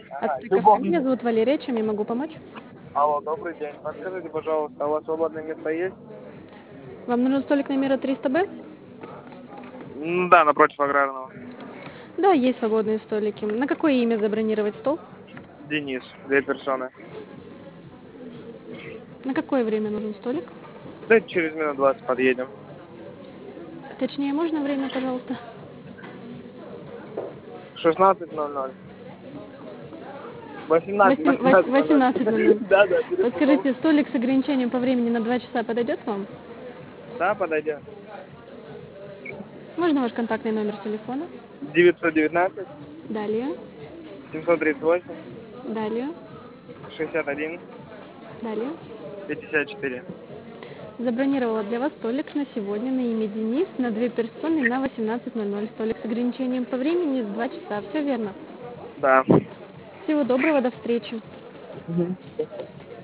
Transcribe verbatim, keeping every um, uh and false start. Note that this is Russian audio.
Ага, Ацтек кафе. Меня любовник. зовут Валерия. Чем я могу помочь? Алло, добрый день. Подскажите, пожалуйста, а у вас свободное место есть? Вам нужен столик номера триста Б? М, Да, напротив аграрного. Да, есть свободные столики. На какое имя забронировать стол? Денис, две персоны. На какое время нужен столик? Да, через минут двадцать подъедем. Точнее, можно время, пожалуйста? шестнадцать ноль ноль. восемнадцать, Восем- вось- восемнадцать ноль ноль. восемнадцать ноль ноль. Да, да, перепутал. Подскажите, столик с ограничением по времени на два часа подойдет вам? Да, подойдет. Можно ваш контактный номер телефона? девятьсот девятнадцать, Далее. семьсот тридцать восемь, Далее. шестьдесят один, Далее. пятьдесят четыре. Забронировала для вас столик на сегодня на имя Денис на две персоны на восемнадцать ноль ноль. Столик с ограничением по времени с два часа. Все верно. Да. Всего доброго, до встречи. Мгм.